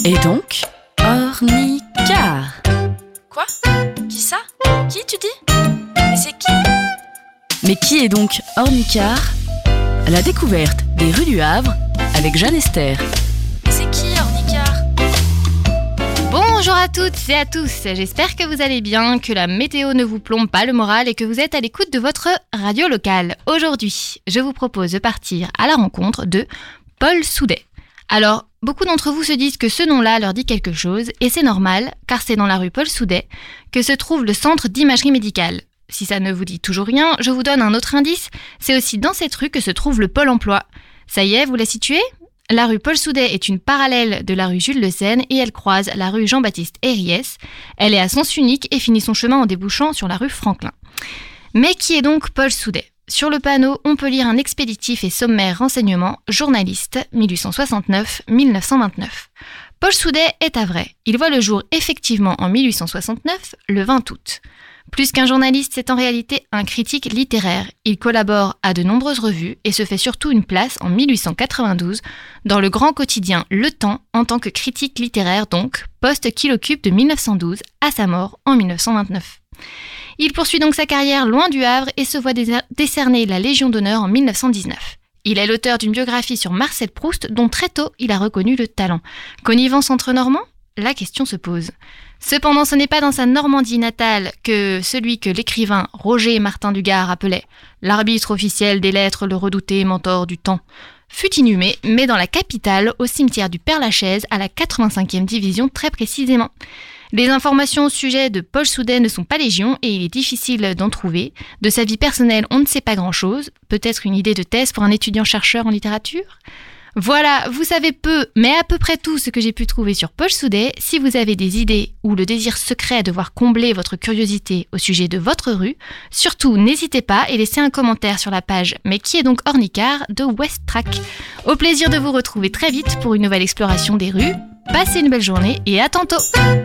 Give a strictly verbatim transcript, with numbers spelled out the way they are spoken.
Et donc, Ornicart. Quoi ? Qui ça ? Qui tu dis ? Mais c'est qui ? Mais qui est donc Ornicart ? La découverte des rues du Havre avec Jeanne Esther. Mais c'est qui Ornicart ? Bonjour à toutes et à tous, j'espère que vous allez bien, que la météo ne vous plombe pas le moral et que vous êtes à l'écoute de votre radio locale. Aujourd'hui, je vous propose de partir à la rencontre de Paul Soudet. Alors, beaucoup d'entre vous se disent que ce nom-là leur dit quelque chose, et c'est normal, car c'est dans la rue Paul Soudet que se trouve le centre d'imagerie médicale. Si ça ne vous dit toujours rien, je vous donne un autre indice, c'est aussi dans cette rue que se trouve le Pôle emploi. Ça y est, vous la situez ? La rue Paul Soudet est une parallèle de la rue Jules Le Seine et elle croise la rue Jean-Baptiste Herriès. Elle est à sens unique et finit son chemin en débouchant sur la rue Franklin. Mais qui est donc Paul Soudet ? Sur le panneau, on peut lire un expéditif et sommaire renseignement, journaliste, mille huit cent soixante-neuf à mille neuf cent vingt-neuf. Paul Soudet est à vrai. Il voit le jour effectivement en mille huit cent soixante-neuf, le vingt août. Plus qu'un journaliste, c'est en réalité un critique littéraire. Il collabore à de nombreuses revues et se fait surtout une place en mille huit cent quatre-vingt-douze dans le grand quotidien Le Temps en tant que critique littéraire donc, poste qu'il occupe de mille neuf cent douze à sa mort en mille neuf cent vingt-neuf. Il poursuit donc sa carrière loin du Havre et se voit décerner la Légion d'honneur en mille neuf cent dix-neuf. Il est l'auteur d'une biographie sur Marcel Proust dont très tôt il a reconnu le talent. Connivence entre Normands ? La question se pose. Cependant, ce n'est pas dans sa Normandie natale que celui que l'écrivain Roger Martin Dugard appelait « l'arbitre officiel des lettres, le redouté mentor du temps » fut inhumé, mais dans la capitale, au cimetière du Père-Lachaise, à la quatre-vingt-cinquième division très précisément. Les informations au sujet de Paul Soudet ne sont pas légion et il est difficile d'en trouver. De sa vie personnelle, on ne sait pas grand-chose. Peut-être une idée de thèse pour un étudiant-chercheur en littérature ? Voilà, vous savez peu, mais à peu près tout ce que j'ai pu trouver sur Paul Soudet. Si vous avez des idées ou le désir secret de voir combler votre curiosité au sujet de votre rue, surtout n'hésitez pas et laissez un commentaire sur la page « Mais qui est donc Ornicart ?» de Westtrack. Au plaisir de vous retrouver très vite pour une nouvelle exploration des rues. Passez une belle journée et à tantôt!